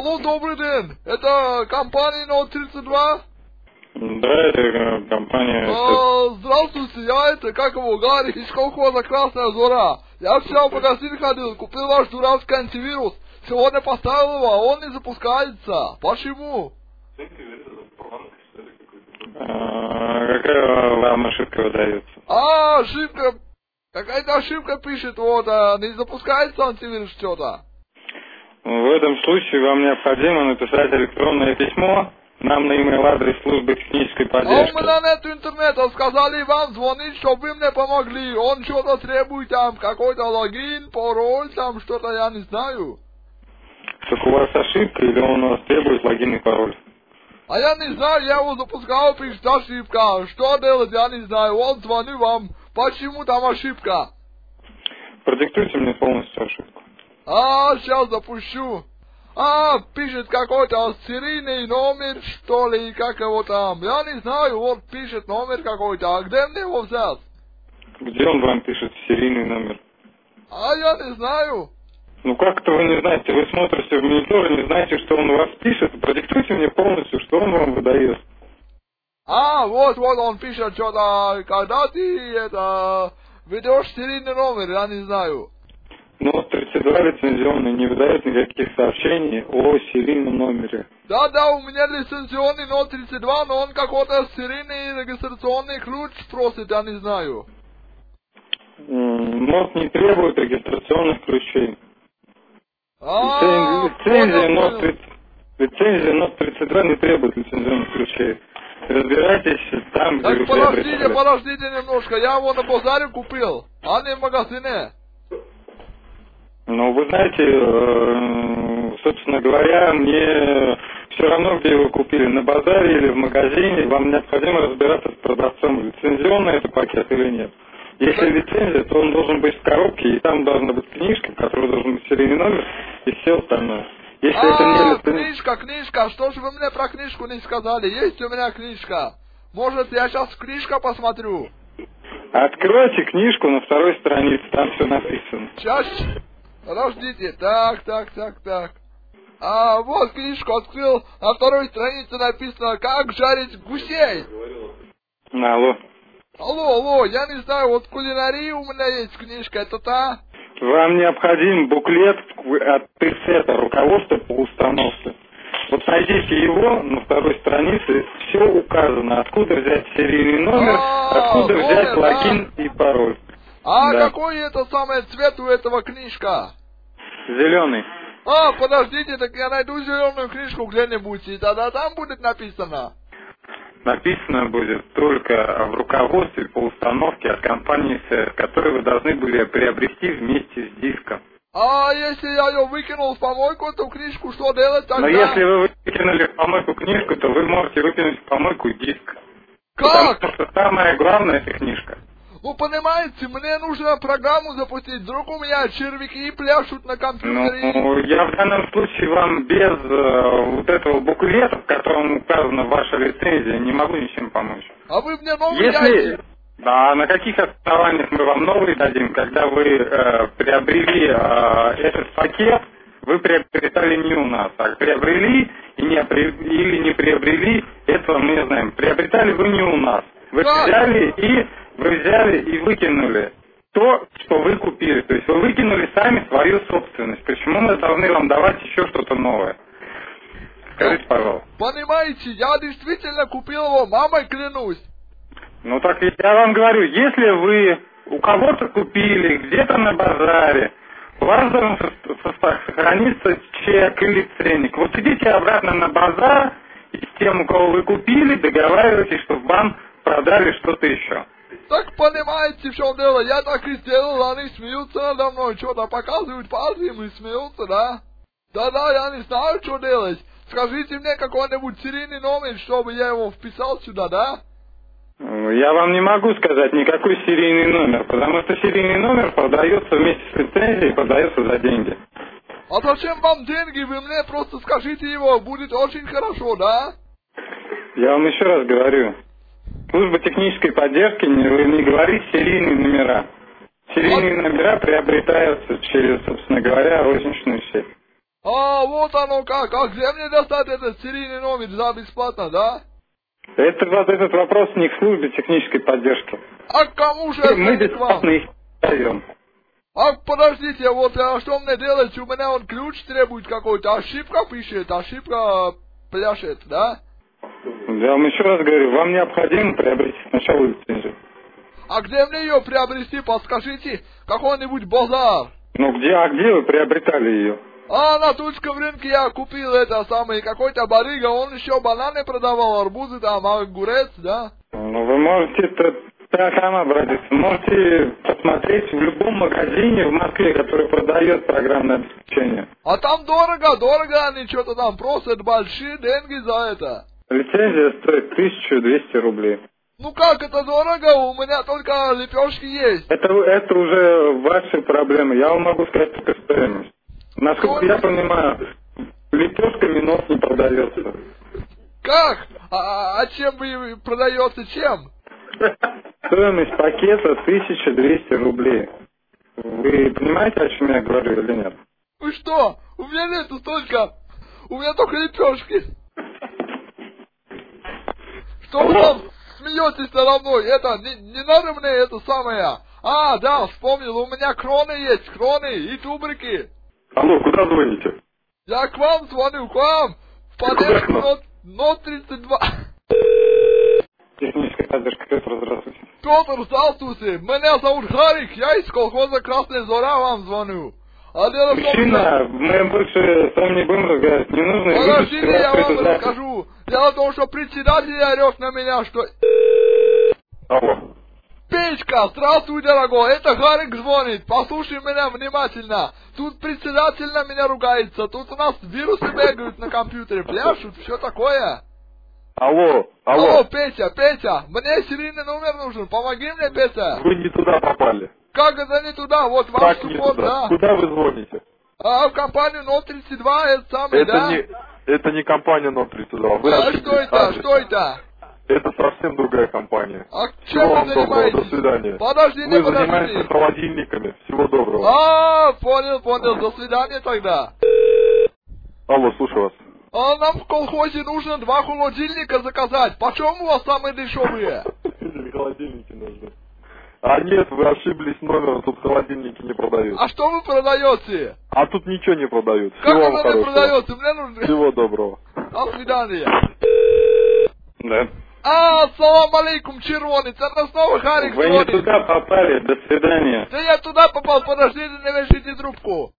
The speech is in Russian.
Алло, добрый день. Это компания Note 32? Да, это компания... Здравствуйте, я как его, Гарри из колхоза «Красная Зора». Я вчера в магазин ходил, купил ваш дурацкий антивирус. Сегодня поставил его, а он не запускается. Почему? Какая вам ошибка выдается? Ошибка. Какая-то ошибка пишет, вот, не запускается антивирус что-то. В этом случае вам необходимо написать электронное письмо нам на email адрес службы технической поддержки. А у меня нет интернета, сказали вам звонить, чтобы вы мне помогли. Он что-то требует там, какой-то логин, пароль, там что-то, я не знаю. Так у вас ошибка или он у вас требует логин и пароль? А я не знаю, я его запускал, пишет ошибка. Что делать, я не знаю. Вот звоню вам. Почему там ошибка? Продиктуйте мне полностью ошибку. Сейчас запущу. Пишет какой-то серийный номер, что ли, как его там. Я не знаю, вот пишет номер какой-то. А где мне его взять? Где он вам пишет серийный номер? Я не знаю. Ну как-то вы не знаете, вы смотрите в монитор и не знаете, что он у вас пишет. Продиктуйте мне полностью, что он вам выдает. Вот он пишет что-то, когда ты ведешь серийный номер, я не знаю. Note 32 лицензионный не выдает никаких сообщений о серийном номере. Да, у меня лицензионный Note 32, но он какой-то серийный регистрационный ключ просит, я не знаю. Note не требует регистрационных ключей. Лицензия Note 32 не требует лицензионных ключей. Разбирайтесь там, где вы приобретали. Подождите немножко, я его на базаре купил, а не в магазине. Ну, вы знаете, собственно говоря, мне все равно, где вы купили, на базаре или в магазине, вам необходимо разбираться с продавцом, лицензионный это пакет или нет. Если лицензия, то он должен быть в коробке, и там должна быть книжка, в которой должен быть серийный номер, и все остальное. Если это не лицензия... Книжка, что же вы мне про книжку не сказали? Есть у меня книжка. Может, я сейчас книжка посмотрю? Откройте книжку на второй странице, там все написано. Сейчас... Подождите, так. Вот книжку открыл, на второй странице написано, как жарить гусей. Алло, я не знаю, вот в кулинарии у меня есть книжка, это та? Вам необходим буклет от пресета, руководство по установке. Вот найдите его на второй странице, все указано, откуда взять серийный номер, откуда взять логин и пароль. Какой это самый цвет у этого книжка? Зеленый. Подождите, так я найду зеленую книжку где-нибудь, и тогда там будет написано. Написано будет только в руководстве по установке от компании СЭС, которую вы должны были приобрести вместе с диском. Если я ее выкинул в помойку, эту книжку, что делать тогда? Но если вы выкинули в помойку книжку, то вы можете выкинуть в помойку диск. Как? Потому что самое главное это книжка. Вы понимаете, мне нужно программу запустить, вдруг у меня червяки пляшут на компьютере. Ну, я в данном случае вам без вот этого буклета, в котором указана ваша лицензия, не могу ничем помочь. А вы мне новый дайте? Да, на каких основаниях мы вам новый дадим, когда вы приобрели этот пакет, вы приобретали не у нас, а приобрели или не приобрели, этого мы не знаем. Приобретали вы не у нас. Вы взяли и выкинули то, что вы купили. То есть вы выкинули сами свою собственность. Почему мы должны вам давать еще что-то новое? Скажите, пожалуйста. Понимаете, я действительно купил его, мамой клянусь. Ну так я вам говорю, если вы у кого-то купили, где-то на базаре, у вас должен сохраниться чек или ценник. Вот идите обратно на базар и с тем, у кого вы купили, договаривайтесь, чтобы вам продали что-то еще. Так понимаете, в чем дело? Я так и сделал, они смеются надо мной, что-то показывают пальцем и смеются, да? Да, я не знаю, что делать. Скажите мне какой-нибудь серийный номер, чтобы я его вписал сюда, да? Я вам не могу сказать никакой серийный номер, потому что серийный номер продается вместе с лицензией, продается за деньги. А зачем вам деньги? Вы мне просто скажите его, будет очень хорошо, да? Я вам еще раз говорю. Служба технической поддержки не говорит серийные номера. Серийные номера приобретаются через, собственно говоря, розничную сеть. Вот вот оно как. А где мне достать этот серийный номер за бесплатно, да? Это вот этот вопрос не к службе технической поддержки. А к кому же это Мы не к вам? бесплатно их даем. А подождите, вот а что мне делать? У меня он ключ требует какой-то, ошибка пишет, ошибка пляшет, да? Я вам еще раз говорю, вам необходимо приобрести сначала лицензию. А где мне ее приобрести, подскажите? Какой-нибудь базар. Ну где вы приобретали ее? А на тульском рынке я купил это самое, какой-то барыга, он еще бананы продавал, арбузы там, огурец, да? Ну вы можете там обратиться, можете посмотреть в любом магазине в Москве, который продает программное обеспечение. А там дорого, они что-то там просят большие деньги за это. Лицензия стоит 1200 рублей. Ну как это дорого? У меня только лепешки есть. Это уже ваши проблемы. Я вам могу сказать только стоимость. Насколько я понимаю, лепешками нос не продается. Как? А чем вы продаете, чем? Стоимость пакета 1200 рублей. Вы понимаете, о чем я говорю или нет? Вы что? У меня нету столько. У меня только лепешки. Что вы там смеетесь надо мной? Это, не надо мне это самое. А, да, вспомнил, у меня кроны есть, кроны и тубрики. Алло, куда звоните? Я к вам звоню, к вам. В поддержку нот 32. Техническая поддержка, Петр, здравствуйте. Петр, здравствуйте. Меня зовут Харик, я из колхоза Красная Зора вам звоню. А дело в том, Мужчина, мы больше с вами не будем разговаривать. Не нужно... подождите, я вам расскажу. Дело в том, что председатель орет на меня, что... Алло. Печка, здравствуй, дорогой, это Харик звонит, послушай меня внимательно. Тут председатель на меня ругается, тут у нас вирусы бегают на компьютере, пляшут, все такое. Алло. Петя, мне серийный номер нужен, помоги мне, Петя. Вы не туда попали. Как это не туда, вот ваш Так, не суппорт, туда. да. Куда вы звоните? А в компанию Нот 32, это самый, да? Это не компания Нот 32. Вы А ошиблись что это, адресом. что это? Это совсем другая компания. А Всего чем вам вы доброго, занимаетесь? до свидания. Подождите, Мы занимаемся холодильниками. Всего доброго. А, понял, до свидания тогда. Алло, слушаю вас. А нам в колхозе нужно 2 холодильника заказать. Почем у вас самые дешевые? Холодильники нужны. А нет, вы ошиблись номером, тут холодильники не продаются. А что вы продаете? А тут ничего не продают. Как Всего вам вы не хорошего. продаете? Мне нужно... Всего доброго. До свидания. Да. Ассалам алейкум, червонец, это снова Харик Вы не звонит. туда попали, до свидания. Да я туда попал, подождите, не вешайте трубку.